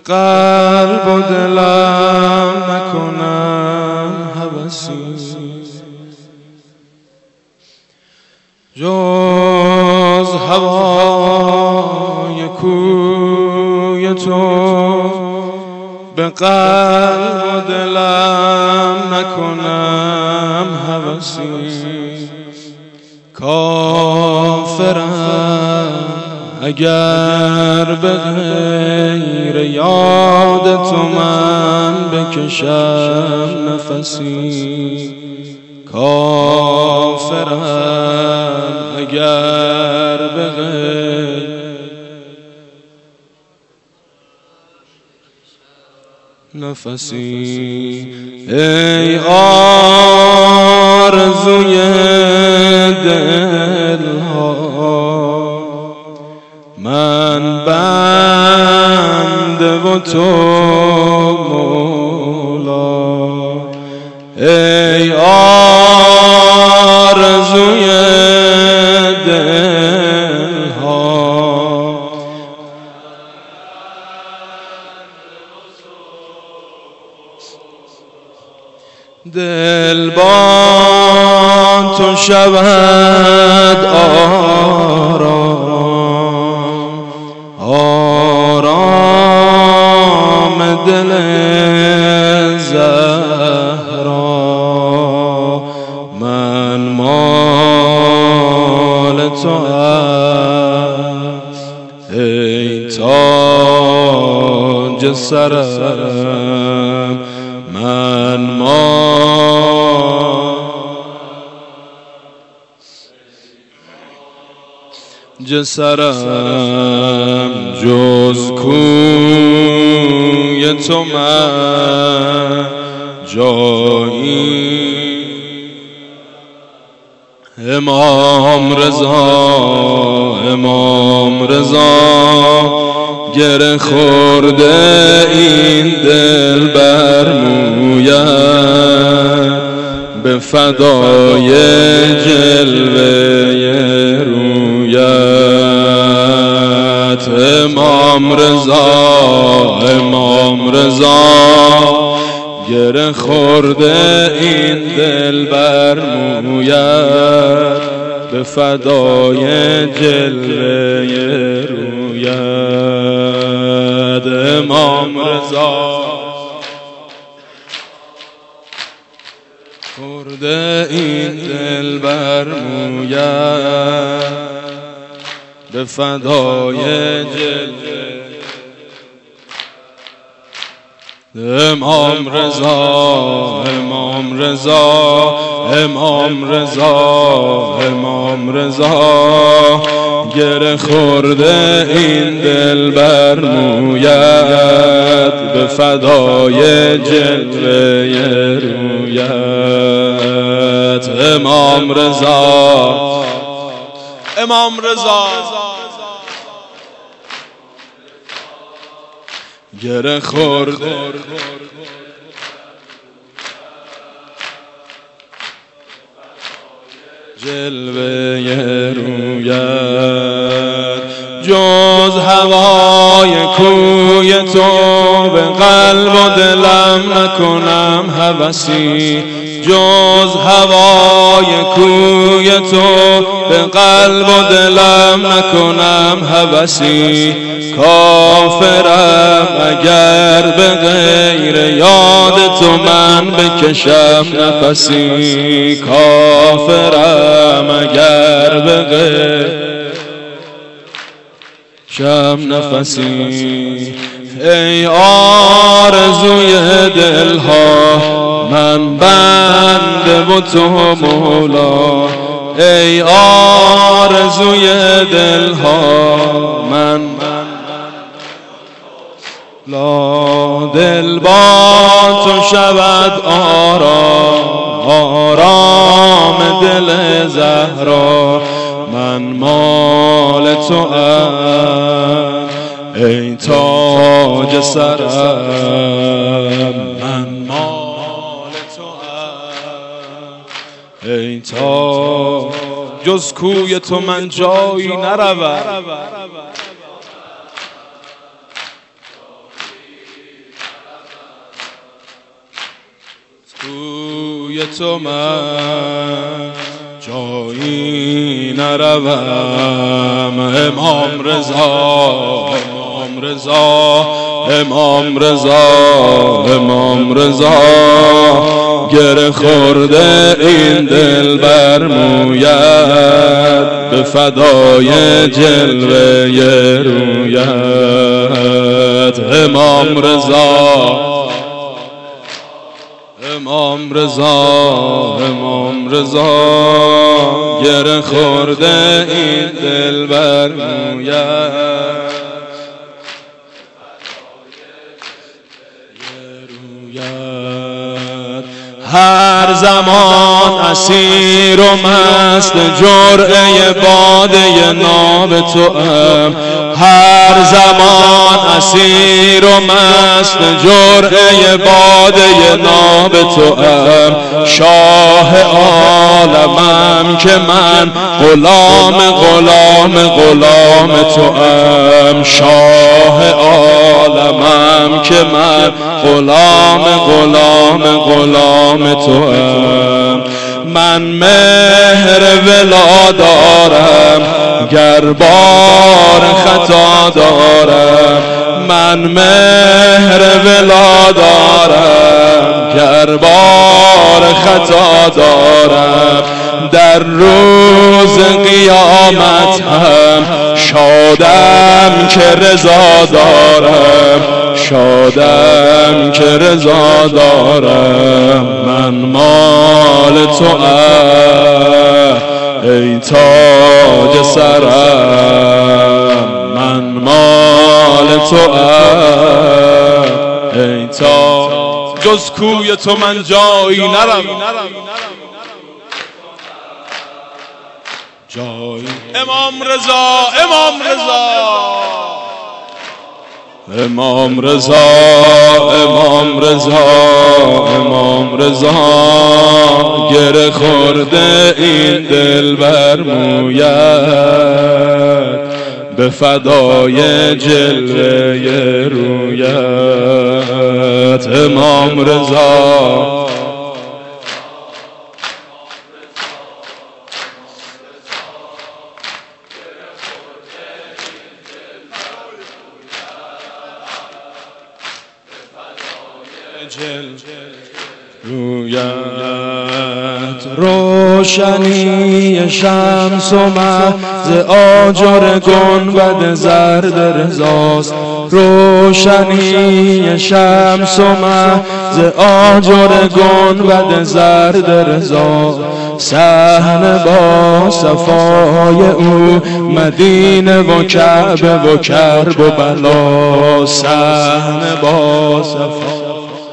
قلب و دلم نکنم هوسی جز هوای کوی تو، به قلب و دلم نکنم هوسی کافرم اگر به غیر یاد تو من بکشم نفسی کافرم اگر به غیر نفسی ای آرزوی دلها من بنده و تو مولا ای آرزوی دلها دل با تو شود آرام آرام دل زهرا من مال تو ای تاج سرم من جسرم جز کوی تو من جایی امام رضا گره خورده این دل بر مویت به فدای جلوه رویت امام رضا گره خورده این دل بر مویت به فدای جلوه رویت امام رضا خورده این دل بر مویت به فدای جلوه امام رضا گره خورده این دل بر مویت به فدای جلوه رویت امام رضا گره خورده جلوه رویت جز هوای کوی تو به قلب و دلم نکنم هوسی جز هوای کوی تو به قلب و دلم نکنم هوسی کافرم اگر به غیر یاد تو من بکشم نفسی کافرم اگر به غیر شم نفسی ای آرزوی دلها من بنده و تو مولا ای آرزوی دلها من لا دل با تو شود آرام دل زهرا من مال تو ام ای تاج سرم من مال تو ام ای تاج جز کوی تو من جایی نروم تو من جایی نروم. امام رضا امام رضا امام رضا امام رضا گره خورده این دل بر مویت به فدای جلوه رویت. امام رضا امام رضا امام رضا گره خورده این دل بر مویت. هر زمان اسیر و مست جرعه باده ناب توام. هر زمان اسیر و مست جرعه باده ناب توام. شاه عالمم که من غلام غلام غلام توام. شاه عالمم که من غلام غلام غلام توام. من مهر ولا دارم گر بار خطا دارم. من مهر ولا دارم گر بار خطا دارم. در روز قیامت هم شادم که رضا دارم. شادم که رضا دارم. من مال توام ای تاج سرم. من مال توام ای تاج. جز کوی تو من جایی نرم. جایی امام رضا امام رضا امام رضا امام رضا امام رضا گره خورده این دل بر مویت به فدای جلوه رویت. امام رضا رویت. روشنی شمس و مه ز آجر گنبد زرد رضاست. روشنی شمس و مه ز آجر گنبد زرد رضا. صحن با صفای او مدینه و کعبه و کرب و بلا. صحن با صفای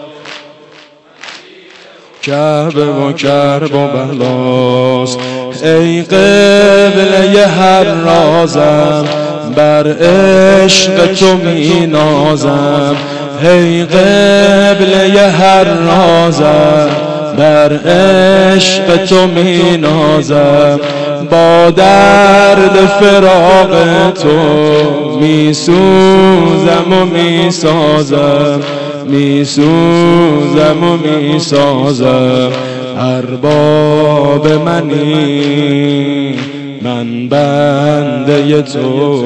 کعبه و کرب و بلاست. ای قبله هر رازم بر عشق تو می نازم. ای قبله هر رازم بر عشق تو می نازم. با درد فراق تو می سوزم و می سازم. می سوزم و می سازم. ارباب منی من بنده تو.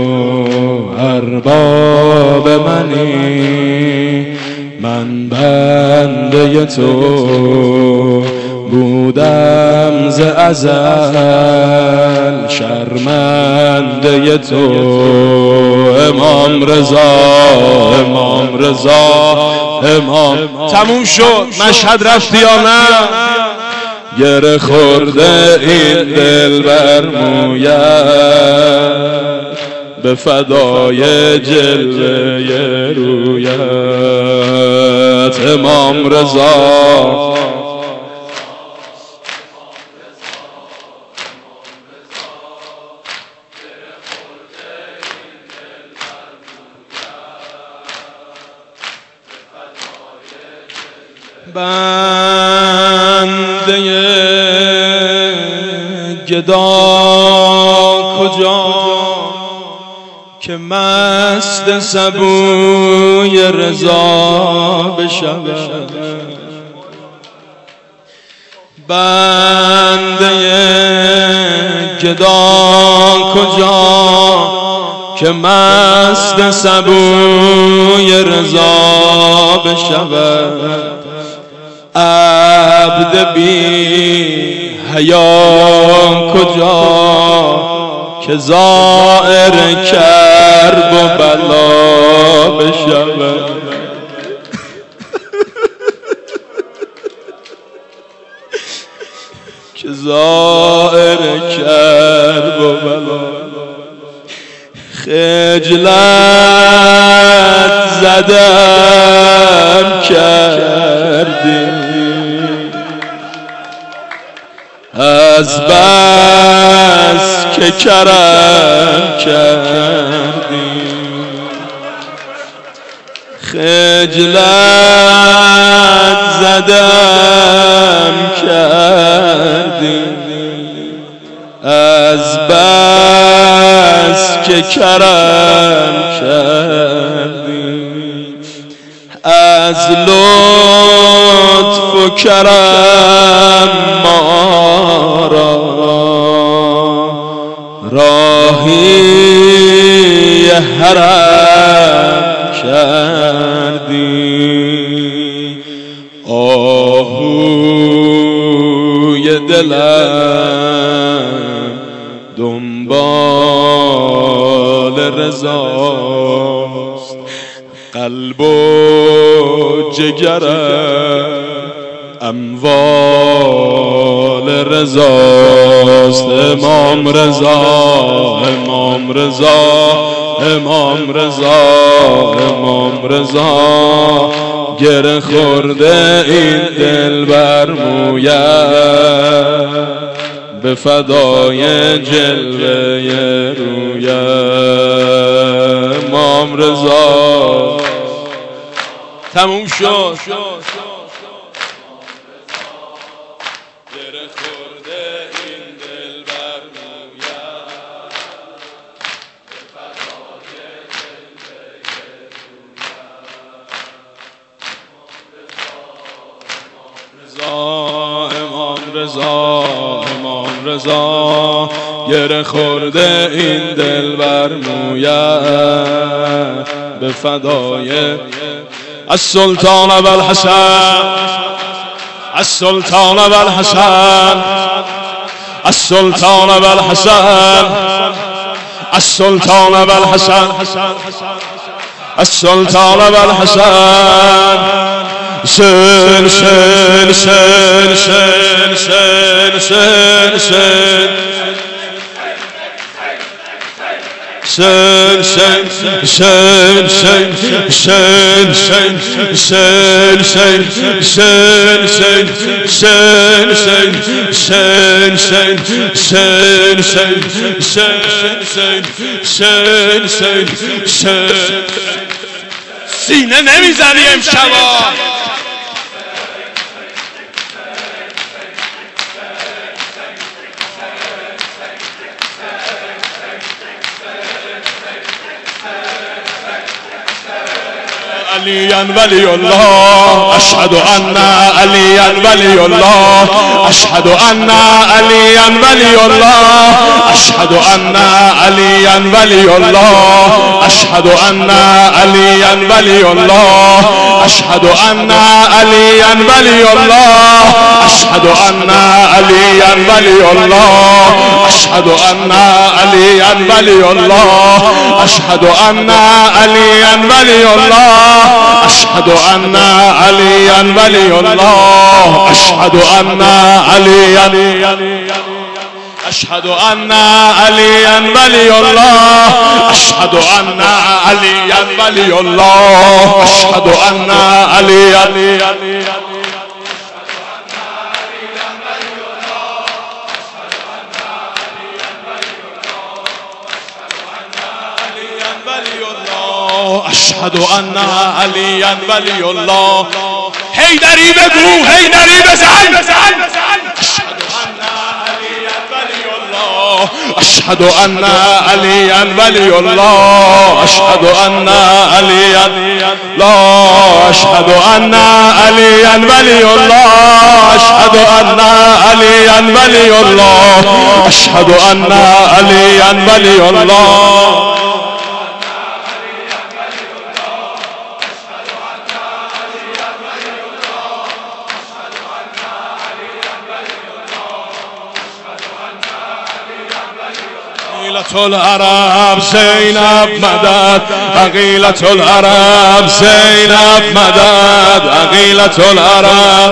ارباب منی من بنده تو. بودم ز ازل شرمنده تو. امام رضا امام رضا امام. تموم شد. مشهد رفتی یا نه؟ گره خورده این دل بر مویت به فدای جلوه رویت. امام رضا بنده گدا کجا که مست سبوی رضا بشود. بنده گدا کجا که مست سبوی رضا بشود، عبد بی حیا کجا که زائر کرب و بلا بشود. که زائر کرب و بلا. خجلت زدم کردی از بس که کرم کردی، خجلت زدم کردی از بس که کرم کردی، از لطف و کرم ما را راهی حرم کردی. آهوی دلم دنبال رضاست، قلب و جگرم اموال رضاست. امام رضا، امام رضا، امام رضا، امام رضا، گره خورده این دل بر مویت به فدای جلوه رویت. امام رضا تموم شد. گره خورده این دل بر مویت به فدای جلوه رویت. امام رضا، امام رضا، گره خورده این دل بر مویت به فدای السلطان ابوالحسن، السلطان ابوالحسن، السلطان ابوالحسن، السلطان ابوالحسن، السلطان ابوالحسن. سن سن سن سن سن سن سن سن سن سن سن سن سن سن سن سن سینه نمیزنی امشبا. عليا ولي الله، أشهد أن عليا ولي الله، أشهد أن عليا ولي الله، أشهد أن عليا ولي الله، أشهد أن عليا ولي الله، أشهد أن عليا ولي الله، أشهد أن عليا ولي الله، أشهد أن عليا ولي الله، أشهد أن عليا ولي الله، أشهد أن عليا ولي الله، أشهد أن عليا، أشهد أن عليا ولي الله، أشهد أن عليا ولي الله، أشهد أن عليا أشهد أن عليا ولي الله. حیدری بگو، حیدری بزن. أشهد أن عليا ولي الله، أشهد أن عليا ولي الله أشهد أن عليا لا أشهد أن عليا ولي الله أشهد أن عليا ولي الله أشهد أن عليا ولي الله عقيلة العرب زينب مدد عقيلة العرب زينب مدد عقيلة العرب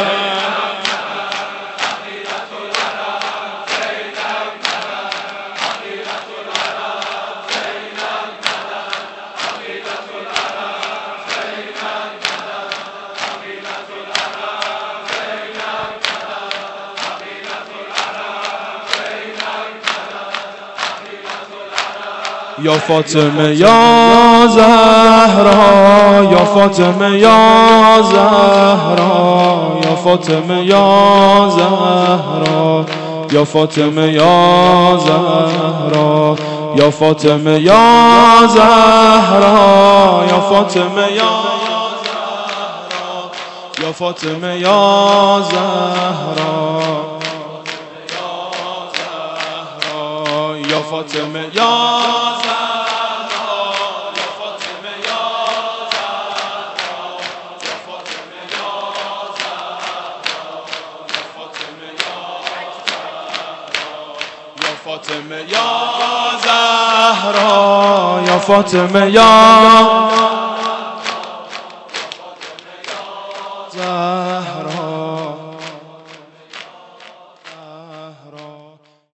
يا فاطمة يا زهرا يا فاطمة يا زهرا يا فاطمة يا زهرا يا فاطمة يا زهرا يا فاطمة يا زهرا يا فاطمة يا زهرا يا فاطمة يا زهرا يا فاطمة يا فاطمة يا زهرا يا فاطمة يا